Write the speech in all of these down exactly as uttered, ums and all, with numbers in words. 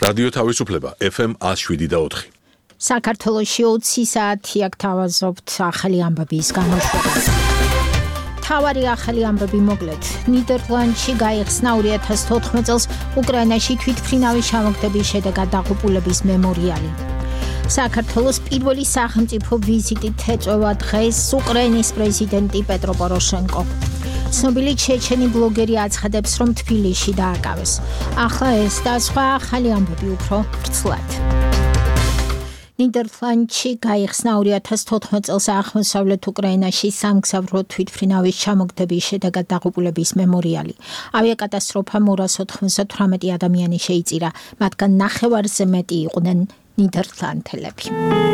რადიო თავისუფლება ეფ ემ one oh seven და four. საქართველოში ოცი საათი აქ თავაზობთ ახალი ამბების გამოშვებას. თავარი ახალი ამბები მოკლედ. ნიდერლანდში გაიხსნა ორი ათას თოთხმეტ წელს უკრაინაში თვითმფრინავის ჩამოგდების შედეგად დაღუპულების მემორიალი. საქართველოს პირველი სახელმწიფო ვიზიტით ეწევა დღეს უკრაინის პრეზიდენტი პეტრო პოროშენკო. ცნობილი ჩეჩენი ბლოგერი აცხადებს, რომ თბილისში დააკავეს. ახლა ეს და სხვა ახალი ამბები უფრო ვრცლად. ნიდერლანდში გაიხსნა ორი ათას თოთხმეტ წელს აღმოსავლეთ უკრაინაში სამგზავრო თვითმფრინავის ჩამოგდების შედეგად დაღუპულების მემორიალი. ავიაკატასტროფამ ორას ოთხმოცდათვრამეტი ადამიანი შეიწირა, მათგან ნახევარზე მეტი იყვნენ ნიდერლანდელები.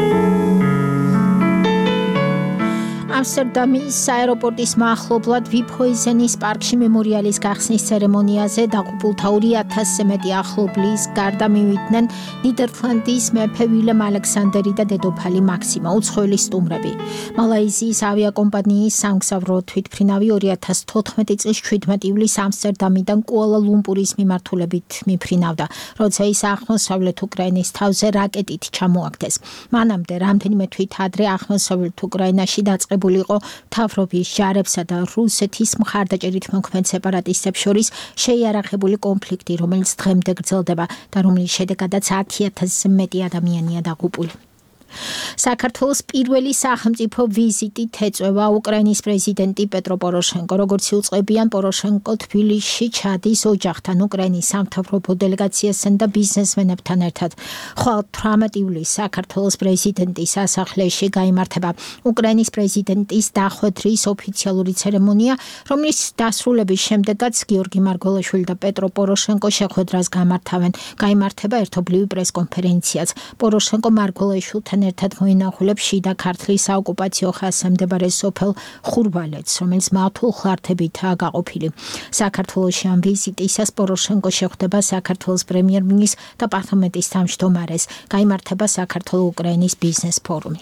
ამსტერდამის აეროპორტის მახლობლად ვიფჰოიზენის პარკში მემორიალის გახსნის ცერემონიაზე დაღუპულთა ორი ათასზე მეტი ახლობლის გარდა მივიდნენ ნიდერლანდის მეფე ვილემ ალექსანდერი და დედოფალი მაქსიმა, უცხოელი სტუმრები. მალაიზიის ავიაკომპანიის სამგზავრო თვითმფრინავი ორი ათას თოთხმეტი წლის შვიდმეტი ივლისს ამსტერდამიდან კუალა-ლუმპურის მიმართულებით მიფრინავდა, როცა ის აღმოსავლეთ უკრაინის თავზე რაკეტით ჩამოაგდეს. მანამდე რამდენიმე თვით ადრე აღმოსავლეთ უკრაინაში დაწყებული იყო მთავრობის ჯარებსა და რუსეთის მხარდაჭერით მოქმედ სეპარატისტებს შორის შეიარაღებული კონფლიქტი, რომელიც დღემდე გრძელდება და რომლის შედეგადაც ათი ათასზე მეტი ადამიანია დაღუპული. საქართველოს პირველი სახელმწიფო ვიზიტით ეწევა უკრაინის პრეზიდენტი პეტრო პოროშენკო. როგორც იუწყებიან, პოროშენკო თბილისში ჩადის ოჯახთან, უკრაინის სამთავრობო დელეგაციასთან და ბიზნესმენებთან ერთად. ხვალ თვრამეტი ივლისს საქართველოს პრეზიდენტის სასახლეში გაიმართება უკრაინის პრეზიდენტის დახვედრის ოფიციალური ცერემონია, რომლის დასრულების შემდეგაც გიორგი მარგველაშვილი და პეტრო პოროშენკო შეხვედრას გამართავენ. გაიმართება ერთობლივი პრესკონფერენციაც. პოროშენკო მარგველაშვილთან ერთად მოინახულებს შიდა ქართლის საოკუპაციო ხაზზე მდებარე სოფელ ხურვალეთს, რომელიც მავთულ ხლართებითაა გაყოფილი. საქართველოში ამ ვიზიტისას პოროშენკო შეხვდება საქართველოს პრემიერ-მინისტრს და პარლამენტის თავმჯდომარეს. გაიმართება საქართველო-უკრაინის ბიზნეს ფორუმი.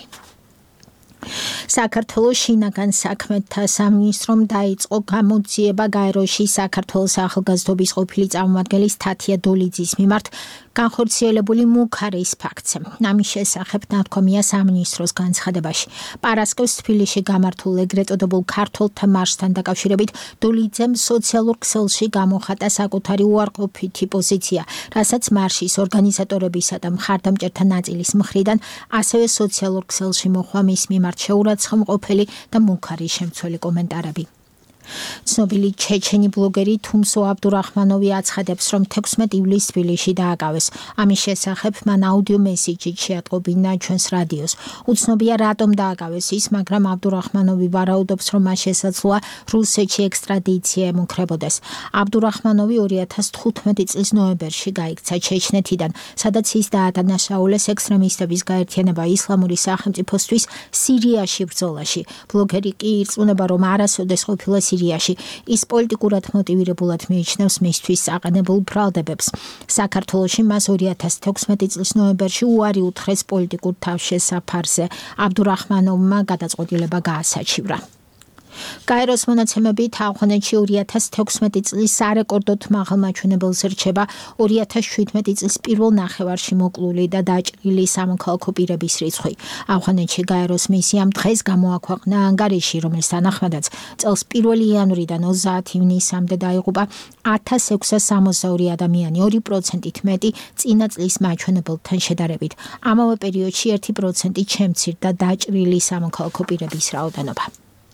საქართველოს შინაგან საქმეთა სამინისტრომ დაიწყო გამოძიება გაეროში საქართველოს ახალგაზრდობის ყოფილი წარმომადგენლის თათია დოლიძის მიმართ განხორციელებული მუქარის ფაქტზე. ამის შესახებ ნათქვამია სამინისტროს განცხადებაში. პარასკევს თბილისში გამართულ ეგრეთ წოდებულ ქართველთა მარშთან დაკავშირებით დოლიძემ სოციალურ ქსელში გამოხატა საკუთარი უარყოფითი პოზიცია, რასაც მარშის ორგანიზატორებისა და მხარდამჭერთა ნაწილის მხრიდან ასევე სოციალურ ქსელში მოხვა მის მიმართ შეურაცხმყოფელი და მუქარი შემცველი კომენტარები. ცნობილი ჩეჩენი ბლოგერი თუმსო აბდურაჰმანოვი აცხადებს, რომ თექვსმეტი ივლისს თბილისში დააკავეს. ამის შესახებ მან აუდიო მესიჯით შეატყობინა ჩვენს რადიოს. უცნობია რატომ დააკავეს ის, მაგრამ აბდურაჰმანოვი ვარაუდობს, რომ მას შესაძლოა რუსეთში ექსტრადიცია ემუქრებოდეს. აბდურაჰმანოვი ორი ათას თხუთმეტი წლის ნოემბერში გაიქცა ჩეჩნეთიდან, სადაც ის დაადანაშაულეს ექსტრემისტების გაერთიანება ისლამური სახელმწიფოსთვის სირიაში ბრძოლაში. ბლოგერი კი ირწმუნება, რომ არასოდეს ყოფილა სირიაში. ის პოლიტიკურად მოტივირებულად მიიჩნევს მისთვის აყენებულ ბრალდებებს. საქართველოში მას ორი ათას თექვსმეტი წლის ნოემბერში უარი უთხრეს პოლიტიკურ თავშესაფარზე. აბდურაჰმანოვმა გადაწყვეტილება გაასაჩივრა. გაეროს მონაცემებით ავღანეთში ორი ათას თექვსმეტი წლის სარეკორდოდ მაღალ მაჩვენებელს რჩება ორი ათას შვიდმეტი წლის პირველ ნახევარში მოკლული და დაჭრილი სამოქალაქო პირების რიცხვი. ავღანეთში გაეროს მისიამ დღეს გამოაქვეყნა ანგარიში, რომლის თანახმადაც წელს პირველი იანვრიდან ოცდაათი ივნისამდე დაიღუპა ათას ექვსას სამოცდაორი ადამიანი, ორი პროცენტით მეტი წინა წლის მაჩვენებელთან შედარებით. ამავე პერიოდში ერთი პროცენტით შემცირდა დაჭრილი სამოქალაქო პირების რაოდენობა.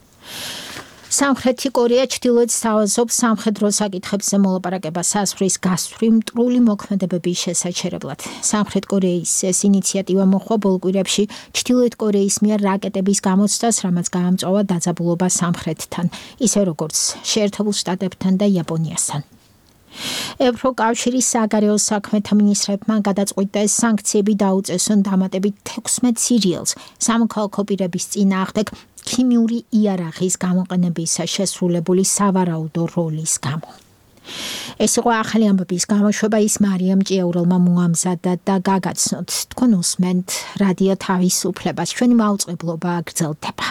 სამხრეთი კორეა ჩრდილოეთს თავაზობს სამხედრო საკითხებზე მოლაპარაკებას საზღვრის გასწვრივ მტრული მოქმედებების შესაჩერებლად. სამხრეთ კორეის ეს ინიციატივა მოხდა ბოლო კვირებში ჩრდილოეთ კორეის მიერ რაკეტების გამოცდას, რამაც გაამწვავა დაძაბულობა სამხრეთთან, ისე როგორც შეერთებულ შტატებთან და იაპონიასთან. ევროკავშირის საგარეო საქმეთა მინისტრებმა გადაწყვიტეს სანქციები დაუწესონ დამატებით თექვსმეტ სირიელს სამოქალაქო პირების წინააღმდეგ ქიმიური იარაღის გამოყენებისა შესრულებული სავარაუდო როლის გამო. ეს იყო ახალი ამბების გამოშვება, ის მარიამ ჭიაურელმა მოამზადა და გაგაცნოთ. თქვენ უსმენთ რადიო თავისუფლებას, ჩვენი მაუწყებლობა გრძელდება.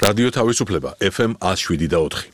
რადიო თავისუფლება ეფ ემ one oh seven და four.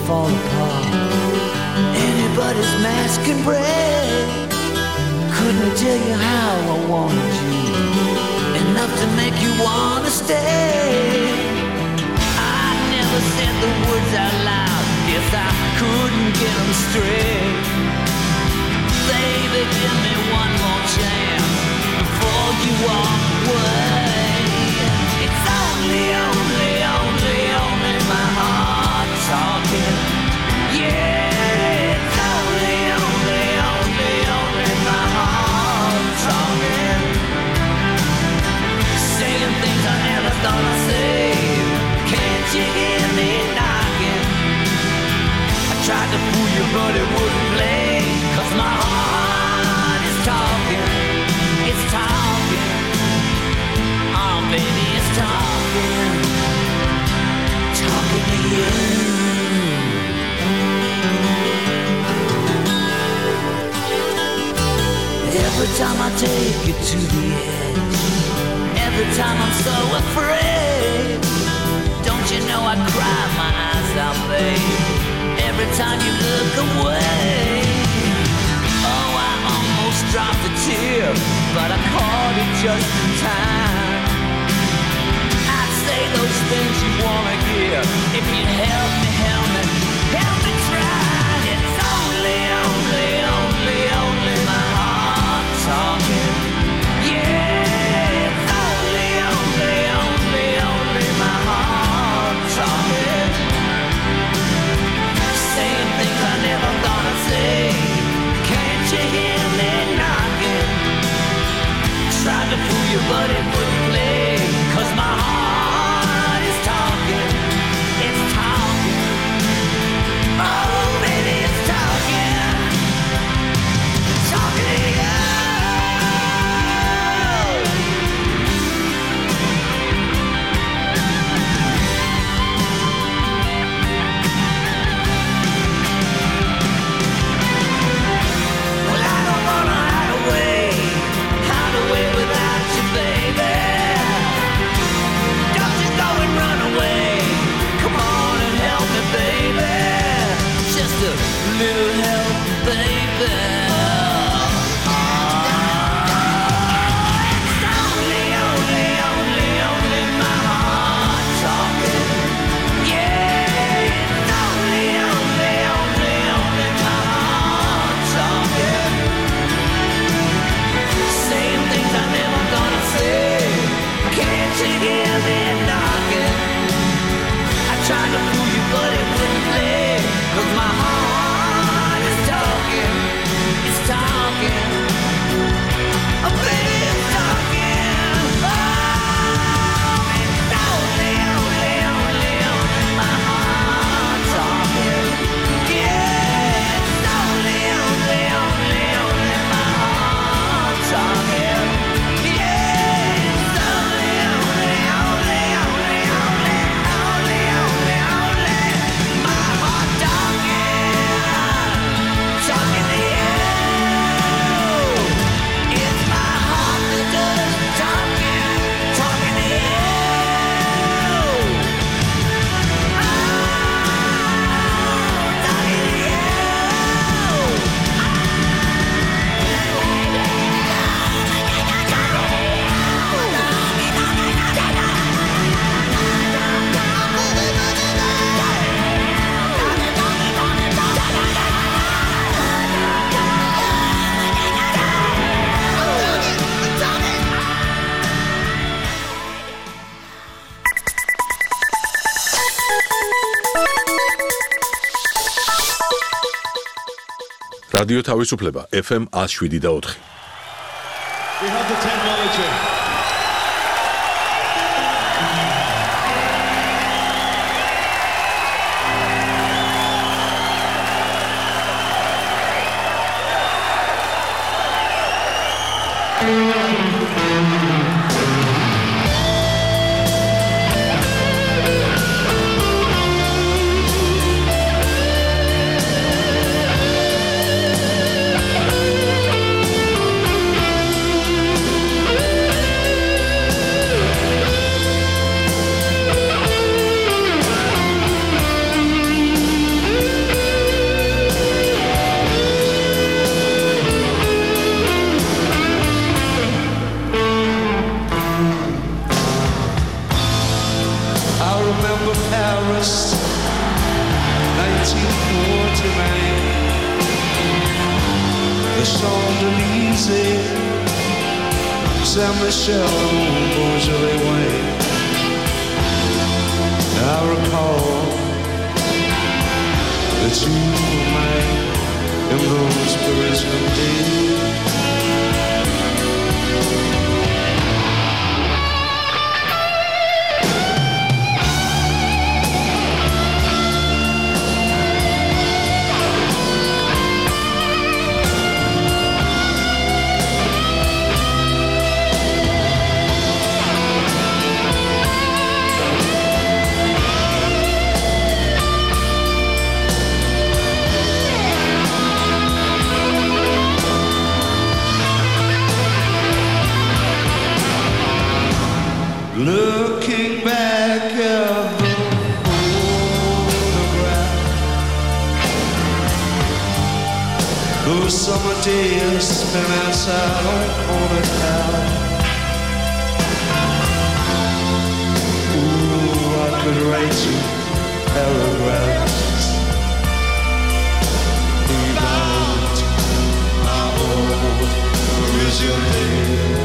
fall apart. Anybody's mask can break. Couldn't tell you how I wanted you, enough to make you wanna stay. I never said the words out loud, guess I couldn't get them straight. Baby, give me one more chance before you walk away. It's only, only, only, only my heart talking. Yeah, it's only, only, only, only my heart talking. Saying things I never thought I'd say. Can't you hear me knocking? I tried to fool you but it wouldn't play. 'Cause my heart is talking. It's talking. Oh baby, it's talking. Talking to you. Every time I take you to the edge, every time I'm so afraid, don't you know I cry my eyes out, babe, every time you look away. Oh, I almost dropped a tear, but I caught it just in time. I'd say those things you wanna hear if you'd help me, help me, help me try. It's only, only, only, only my heart talking. Yeah, it's only, only, only, only my heart talking. Saying things I never thought I'd say. Can't you hear me knocking? Tried to fool you but it wouldn't play. 'Cause my heart is talking. It's talking. Oh baby, it's talking. Talking to you. Well, I don't wanna hide away, hide away without you, baby. Don't you go and run away. Come on and help me, baby. Just a little help, baby. It's only, only, only, only my heart talking. Yeah, it's only, only, only, only my heart talking. Saying things I never gonna say. Can't you hear me knocking? I tried to fool you but it wouldn't play. 'Cause my heart is talking. It's talking. Oh baby, it's talking. Oh, it's only, only, only, only my heart talking. Yeah, it's only, only, only, only my heart talking. Yeah, it's only, only, only, only, only, only, only, only my heart talking. Talking to you. It's my heart that does talking. Talking to you. Oh, talking to you. რადიო თავისუფლება F M one oh seven და four. We have the technology. Champs-Élysées, Saint-Michel, Beaujolais Way. I recall that you were mine in those Parisian days. Looking back at the photograph, those summer days spent outside on a couch. Ooh, I could write you paragraphs about my old Parisian days.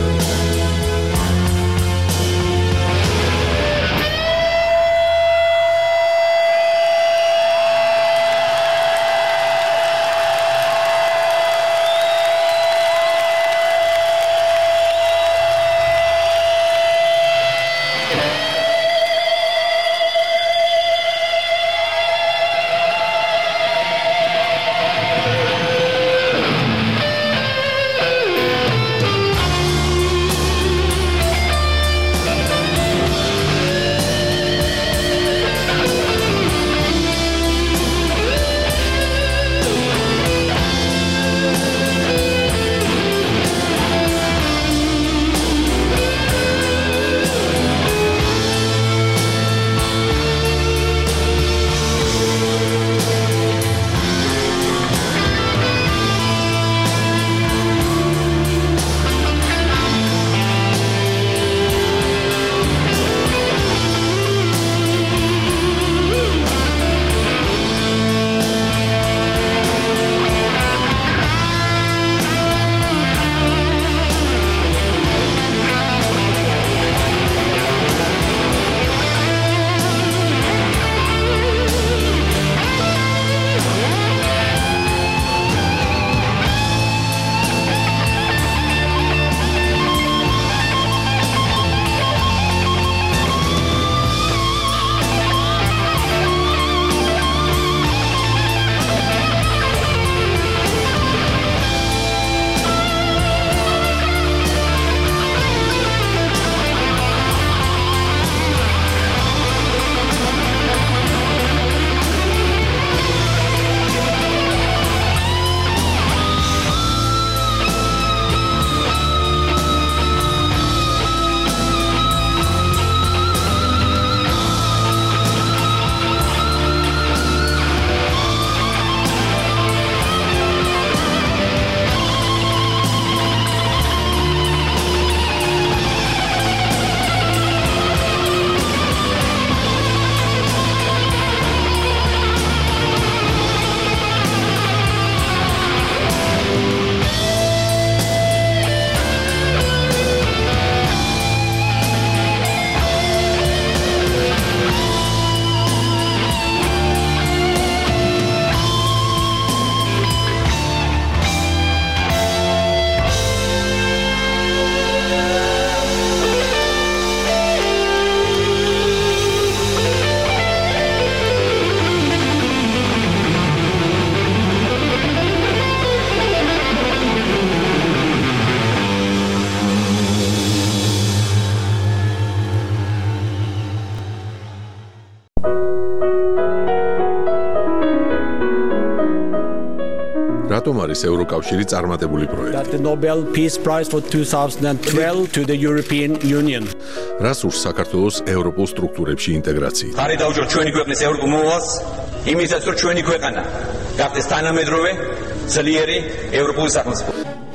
რატომ არის ევროკავშირი წარმატებული პროექტი? The Nobel Peace Prize for twenty twelve to the European Union. რას ურს საქართველოს ევროპულ სტრუქტურებში ინტეგრაციით? ხარი დაუჭიროთ ჩვენი ქვეყნის ევროპულ მოვალს, იმისაც რომ ჩვენი ქვეყანა გახდეს თანამედროვე, ძლიერი ევროპული სახელმწიფო.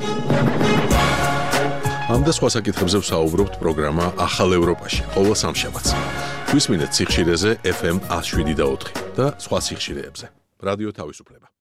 ამ და სხვა საკითხებზე ვსაუბრობთ პროგრამა ახალ ევროპაში, ყოველ სამშაბათს. გვისმინეთ სიხშირეზე F M one oh seven და ოთხი და სხვა სიხშირეებზე. რადიო თავისუფლება.